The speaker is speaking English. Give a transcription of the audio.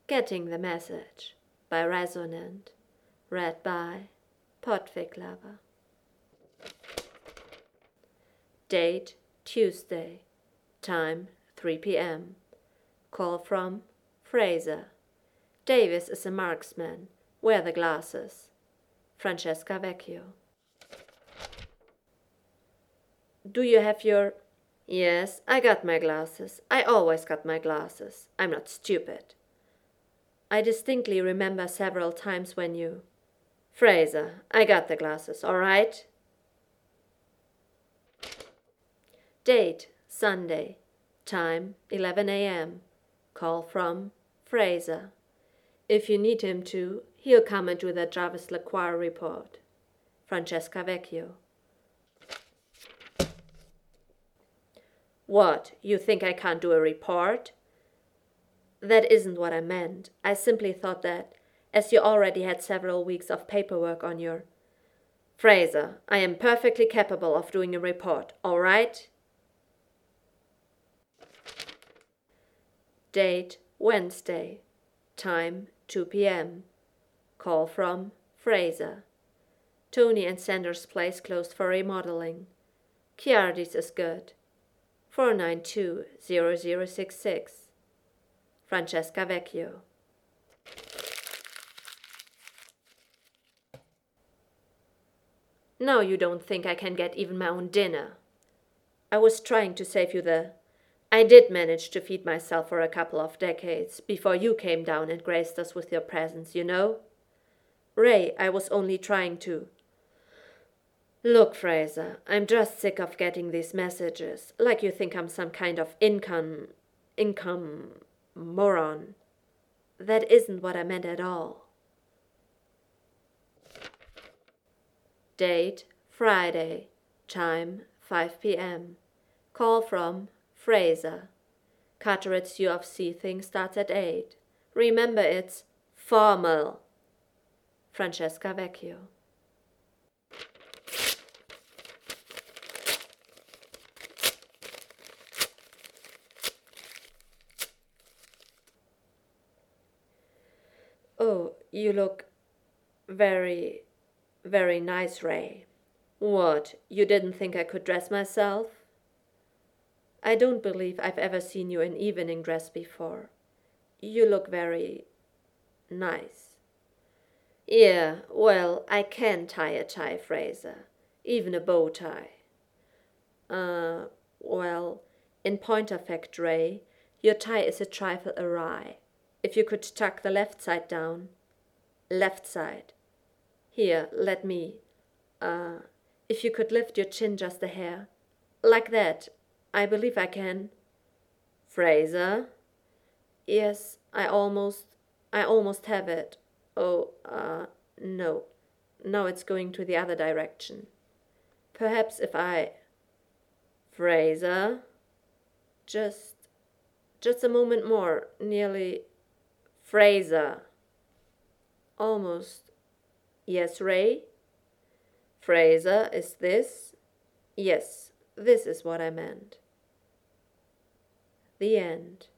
Getting the Message by Resonant. Read by Podfig Lover. Date Tuesday. Time 3 p.m. Call from Fraser. Davis is a marksman. Wear the glasses. Francesca Vecchio. Do you have your... Yes, I got my glasses. I always got my glasses. I'm not stupid. I distinctly remember several times when you... Fraser, I got the glasses, all right? Date, Sunday. Time, 11 a.m. Call from Fraser. If you need him to, he'll come and do the Jarvis Lacroix report. Francesca Vecchio. What, you think I can't do a report? That isn't what I meant. I simply thought that, as you already had several weeks of paperwork on your... Fraser, I am perfectly capable of doing a report, all right? Date, Wednesday. Time, 2 p.m. Call from Fraser. Tony and Sanders' place closed for remodeling. Chiardi's is good. 492-0066. Francesca Vecchio. Now you don't think I can get even my own dinner. I was trying to save you the... I did manage to feed myself for a couple of decades before you came down and graced us with your presence, you know? Ray, I was only trying to... Look, Fraser, I'm just sick of getting these messages, like you think I'm some kind of income moron. That isn't what I meant at all. Date, Friday. Time, 5 p.m. Call from Fraser. Carteret U of C thing starts at 8. Remember, it's formal. Francesca Vecchio. Oh, you look very, very nice, Ray. What, you didn't think I could dress myself? I don't believe I've ever seen you in evening dress before. You look very nice. Yeah, well, I can tie a tie, Fraser. Even a bow tie. Well, in point of fact, Ray, your tie is a trifle awry. If you could tuck the left side down. Left side. Here, let me. If you could lift your chin just a hair. Like that. I believe I can. Fraser? Yes, I almost have it. Oh, no. Now it's going to the other direction. Perhaps if I... Fraser? Just a moment more. Nearly... Fraser. Almost. Yes, Ray? Fraser, is this? Yes, this is what I meant. The end.